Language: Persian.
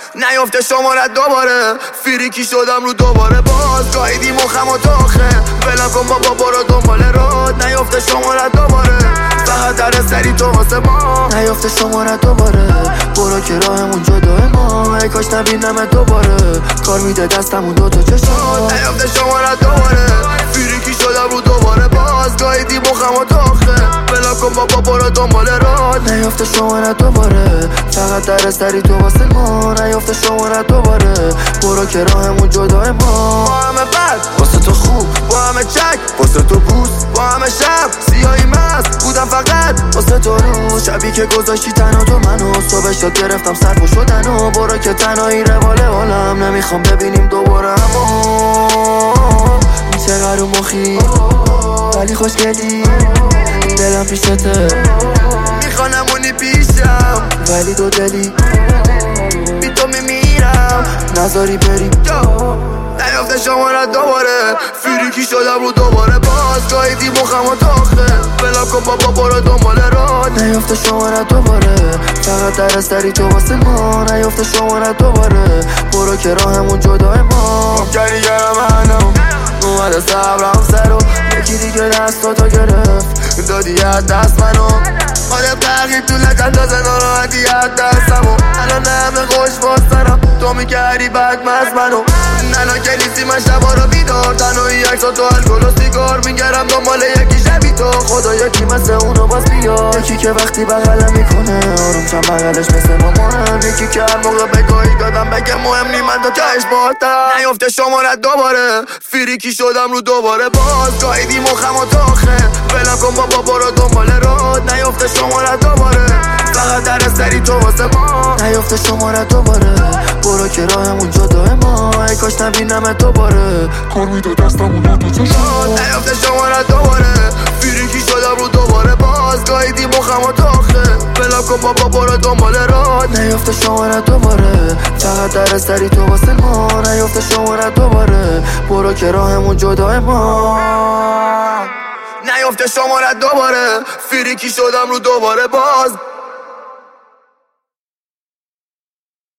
نیافته شمارت دوباره، فریکی شدم رو دوباره باز. گاهیدی مخم و تاخه ولم کن بابا برو دنبال راد. نیافته شمارت دوباره، فقط در سری تو واسه ما. نیافته شمارت دوباره، برو که راهمون جدای ما. ای کاش نبینمت دوباره، کار میده دستمون دوتا چشم. نیافته شمارت دوباره، فریکی شدم رو دوباره باز. گاهیدی مخم و تاخه ولم کن بابا برو دنبال راد. نیافته شمارت دوباره، فقط در سری تو واسه ما. نیافته شمارت دوباره، برو که راهمون جدای ما. با همه بد واسه تو خوب، با همه چک واسه تو بوس، با همه شب سیاهی مست بودم فقط واسه تو رو. شبی که گذاشتی تنها تو منو، صبح شد گرفتم سرپو شدن و برو که تنهایی روال حالم. نمیخوام ببینیم دوباره همو. چقدر مخی ولی خوشگلی، دلم پیشته میخوانمونی پیشم ولی دو دلی بی تو میمیرم نذاری بری. نیافته شمارت دوباره، فریکی شدم رو دوباره باز. گاهیدی مخم و تاخه ولم کن بابا برو دنبال راد. نیافته شمارت دوباره، فقط در سری تو واسه ما. نیافته شمارت دوباره، برو که راهمون جدای ما. ممکنی گرم منو اومده صبرم سرو، یکی دیگه دستاتو گرفت دادی از دست منو. آدم تغییر تو لکندازه ناراحتی از دستمو. الان همه خوش باسترم تو میکردی بدمست منو. ننا که نیستی من شبا رو بیدار، تنهایی عکسا تو الکل و سیگار. میگرم دنبال یکی شبی تو، خدا یکی مثل اونو باز بیار. یکی که وقتی بغلم میکنه آروم چند بغلش مثل مامانم. یکی که هر موقع بگاهی دادم بگه مهم نی من تا تهش باهاتم. نیافته شمارت دوباره، فریکی شدم رو دوباره باز. گاهیدی مخم و تاخه ولم کن بابا برو دنبال راد. نیافته شمارت دوباره، فقط در سری تو واسه ما. نیافته شمارت دوباره، برو که راهمون جدای ما. ای کاش نبینمت دوباره، کار میده دستمون دوتا چشم. نیافته شمارت دوباره، فریکی شدم رو دوباره باز. گاهیدی مخم و تاخه ولم کن بابا برو دنبال راد. نیافته شمارت دوباره، فقط در سری تو واسه ما. نیافته شمارت دوباره، برو که راهمون جدای ما. نیافته شمارت دوباره، فریکی شدم رو دوباره باز.